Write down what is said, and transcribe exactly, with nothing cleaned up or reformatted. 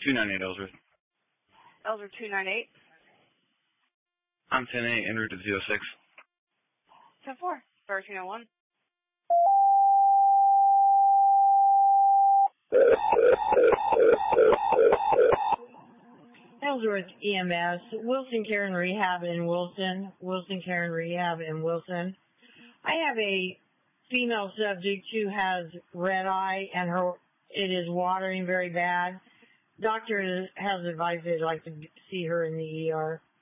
two nine eight Ellsworth. Ellsworth two nine eight. I'm ten eight, en route to zero six. ten four, thirteen oh one. Ellsworth E M S, Wilson Care and Rehab in Wilson, Wilson Care and Rehab in Wilson. I have a female subject who has red eye and her it is watering very bad. Doctor has advised they'd like to see her in the E R.